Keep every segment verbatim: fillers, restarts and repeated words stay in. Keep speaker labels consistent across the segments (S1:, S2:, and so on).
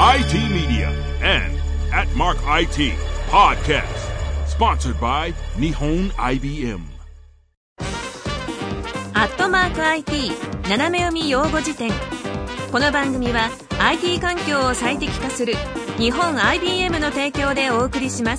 S1: アイティー Media and at Mark アイティー Podcast sponsored by 日本 アイビーエム
S2: アットマーク アイティー 斜め読み用語辞典。この番組は アイティー 環境を最適化する日本 アイビーエム の提供でお送りします。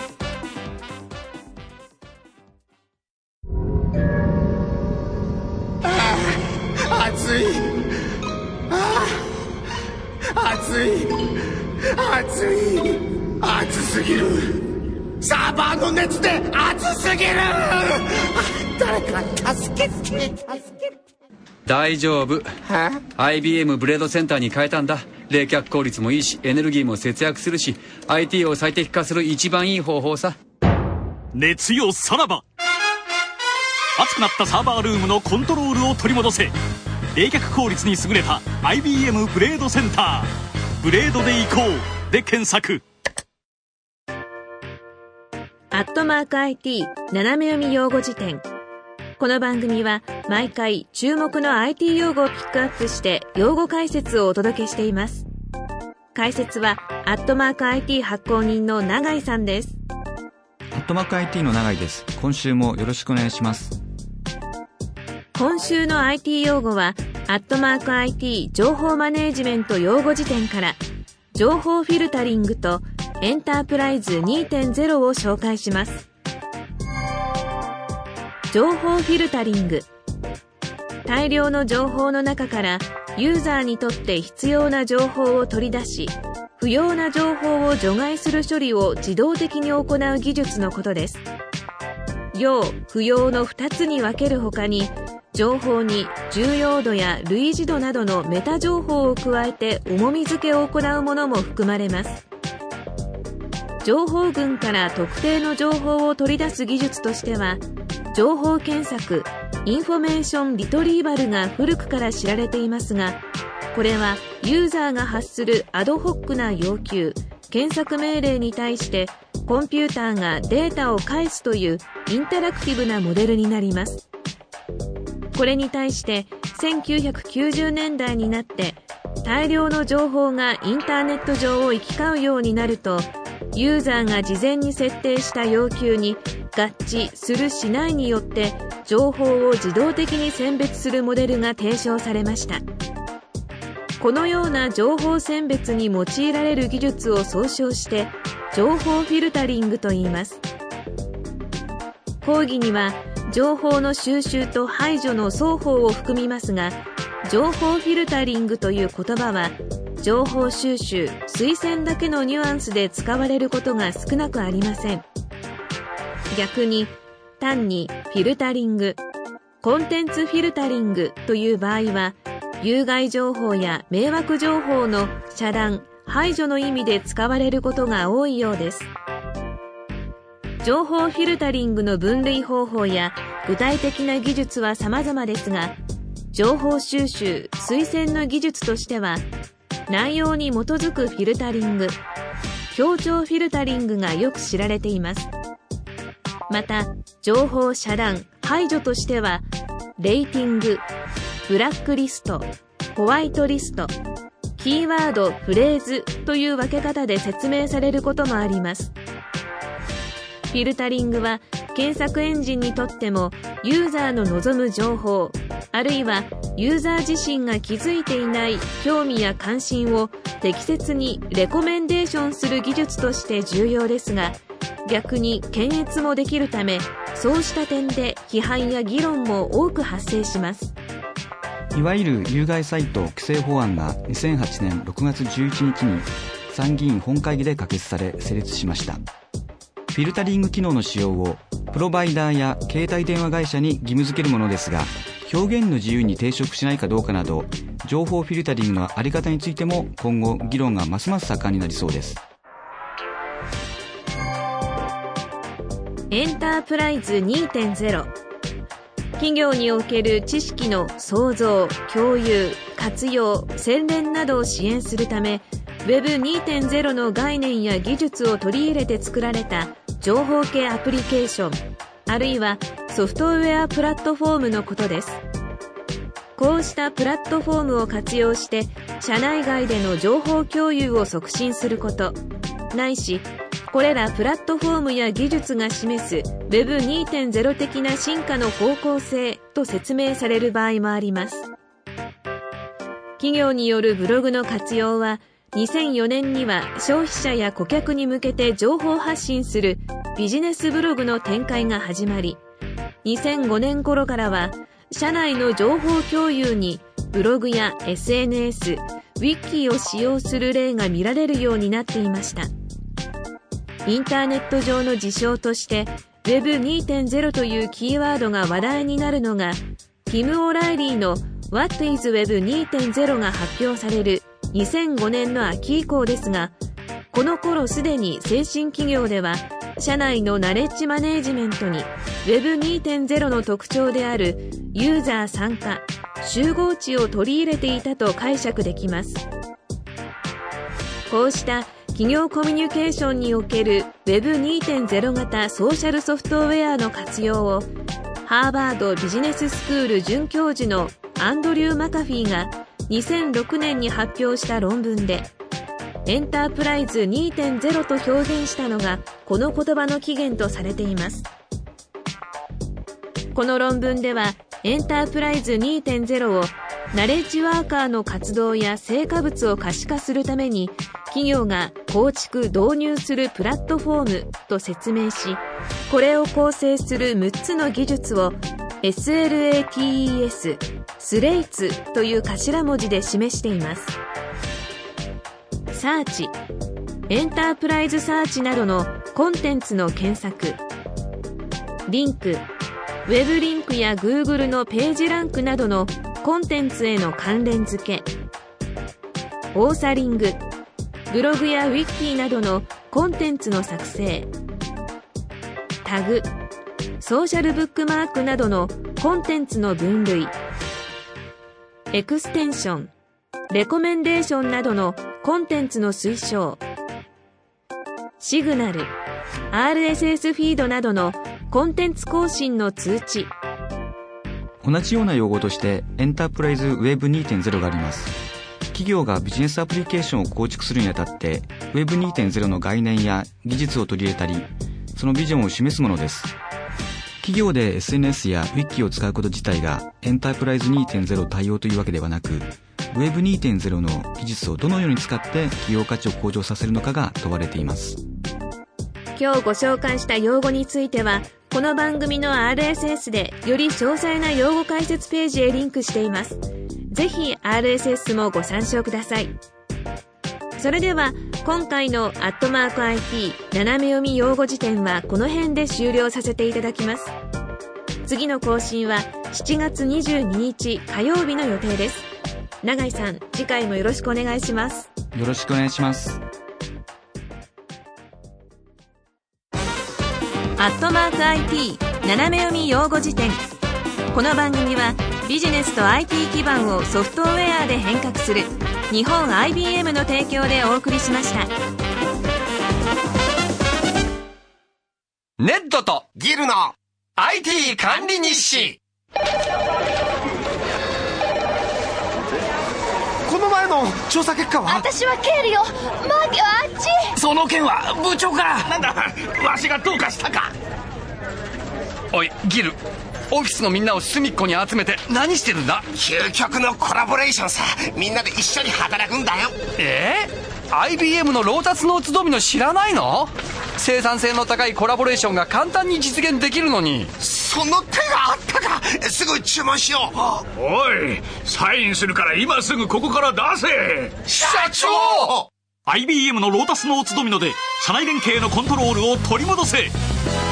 S3: ああ、暑い。ああ、暑い。暑い。暑すぎる。サーバーの熱で暑すぎる。誰か助けて、助けて。
S4: 大丈夫。 アイビーエム ブレードセンターに変えたんだ。冷却効率もいいし、エネルギーも節約するし、 アイティー を最適化する一番いい方法さ。
S5: 熱よさらば。熱くなったサーバールームのコントロールを取り戻せ。冷却効率に優れた アイビーエム ブレードセンター。ブレードでいこうで検索。
S2: アットマーク アイティー 斜め読み用語辞典。この番組は毎回注目の アイティー 用語をピックアップして用語解説をお届けしています。解説はアットマーク アイティー 発行人の永井さんです。
S6: アットマーク アイティー の永井です。今週もよろしくお願いします。
S2: 今週の アイティー 用語はアットマーク アイティー 情報マネージメント用語辞典から情報フィルタリングとエンタープライズ にてんゼロ を紹介します。情報フィルタリング。大量の情報の中からユーザーにとって必要な情報を取り出し、不要な情報を除外する処理を自動的に行う技術のことです。要・不要のふたつに分けるほかに、情報に重要度や類似度などのメタ情報を加えて重み付けを行うものも含まれます。情報群から特定の情報を取り出す技術としては、情報検索、インフォメーションリトリーバルが古くから知られていますが、これはユーザーが発するアドホックな要求、検索命令に対してコンピューターがデータを返すというインタラクティブなモデルになります。これに対してせんきゅうひゃくきゅうじゅうねんだいになって大量の情報がインターネット上を行き交うようになると、ユーザーが事前に設定した要求に合致するしないによって情報を自動的に選別するモデルが提唱されました。このような情報選別に用いられる技術を総称して情報フィルタリングと言います。講義には情報の収集と排除の双方を含みますが、情報フィルタリングという言葉は情報収集・推薦だけのニュアンスで使われることが少なくありません。逆に単にフィルタリング、コンテンツフィルタリングという場合は、有害情報や迷惑情報の遮断・排除の意味で使われることが多いようです。情報フィルタリングの分類方法や具体的な技術は様々ですが、情報収集・推薦の技術としては、内容に基づくフィルタリング、強調フィルタリングがよく知られています。また、情報遮断・排除としては、レーティング、ブラックリスト、ホワイトリスト、キーワード・フレーズという分け方で説明されることもあります。フィルタリングは検索エンジンにとってもユーザーの望む情報、あるいはユーザー自身が気づいていない興味や関心を適切にレコメンデーションする技術として重要ですが、逆に検閲もできるため、そうした点で批判や議論も多く発生します。
S6: いわゆる有害サイト規制法案がにせんはちねんろくがつじゅういちにちに参議院本会議で可決され成立しました。フィルタリング機能の使用をプロバイダーや携帯電話会社に義務付けるものですが、表現の自由に抵触しないかどうかなど、情報フィルタリングのあり方についても今後議論がますます盛んになりそうです。
S2: エンタープライズ にてんゼロ。 企業における知識の創造、共有、活用、洗練などを支援するため、ウェブ にてんゼロ の概念や技術を取り入れて作られた情報系アプリケーション、あるいはソフトウェアプラットフォームのことです。 こうしたプラットフォームを活用して社内外での情報共有を促進すること、ないしこれらプラットフォームや技術が示す ウェブにてんゼロ 的な進化の方向性と説明される場合もあります。企業によるブログの活用はにせんよねんには消費者や顧客に向けて情報発信するビジネスブログの展開が始まり、にせんごねん頃からは社内の情報共有にブログや エスエヌエス、ウィキを使用する例が見られるようになっていました。インターネット上の事象として ウェブにてんゼロ というキーワードが話題になるのが、ティム・オライリーの What is ウェブにてんゼロ が発表されるにせんごねんの秋以降ですが、この頃すでに先進企業では社内のナレッジマネージメントに ウェブにてんゼロ の特徴であるユーザー参加、集合値を取り入れていたと解釈できます。こうした企業コミュニケーションにおける ウェブにてんゼロ 型ソーシャルソフトウェアの活用をハーバードビジネススクール准教授のアンドリュー・マカフィーがにせんろくねんに発表した論文で、エンタープライズ にてんゼロ と表現したのがこの言葉の起源とされています。この論文ではエンタープライズ にてんゼロ をナレッジワーカーの活動や成果物を可視化するために企業が構築導入するプラットフォームと説明し、これを構成するむっつの技術を エスエルエーティーイーエス スレイツという頭文字で示しています。サーチ、エンタープライズサーチなどのコンテンツの検索、リンク、ウェブリンクや Google のページランクなどのコンテンツへの関連付け、オーサリング、ブログやウィキなどのコンテンツの作成、タグ、ソーシャルブックマークなどのコンテンツの分類、エクステンション、レコメンデーションなどのコンテンツの推奨、シグナル、アールエスエス フィードなどのコンテンツ更新の通知。
S6: 同じような用語としてエンタープライズ ウェブにてんゼロ があります。企業がビジネスアプリケーションを構築するにあたって ウェブにてんゼロ の概念や技術を取り入れたり、そのビジョンを示すものです。企業で エスエヌエス や ウィキ を使うこと自体がエンタープライズ にてんゼロ 対応というわけではなく、ウェブにてんゼロ の技術をどのように使って企業価値を向上させるのかが問われています。
S2: 今日ご紹介した用語についてはこの番組の アールエスエス でより詳細な用語解説ページへリンクしています。ぜひ アールエスエス もご参照ください。それでは今回のアットマーク アイティー 斜め読み用語辞典はこの辺で終了させていただきます。次の更新はしちがつにじゅうににち火曜日の予定です。永井さん、次回もよろしくお願いします。
S6: よろしくお願いします。
S2: アットマーク アイティー 斜め読み用語辞典。この番組はビジネスと アイティー 基盤をソフトウェアで変革する日本 アイビーエム の提供でお送りしました。
S7: ネットと
S3: ギルの
S7: アイティー 管理日誌。
S3: この前の調査結果は？
S8: 私は経理よ。マーケはあっち。
S7: その件は部長が。
S3: なんだ、わしがどうかしたか？
S7: おいギル、オフィスのみんなを隅っこに集めて何してるんだ？
S3: 究極のコラボレーションさ。みんなで一緒に働くんだよ。
S7: えー、アイビーエム のロータスノーツドミノ知らないの？生産性の高いコラボレーションが簡単に実現できるのに。
S3: その手があったか。すぐ注文しよう。
S1: おい、サインするから今すぐここから出せ。
S3: 社長！
S5: アイビーエム のロータスノーツドミノで社内連携のコントロールを取り戻せ。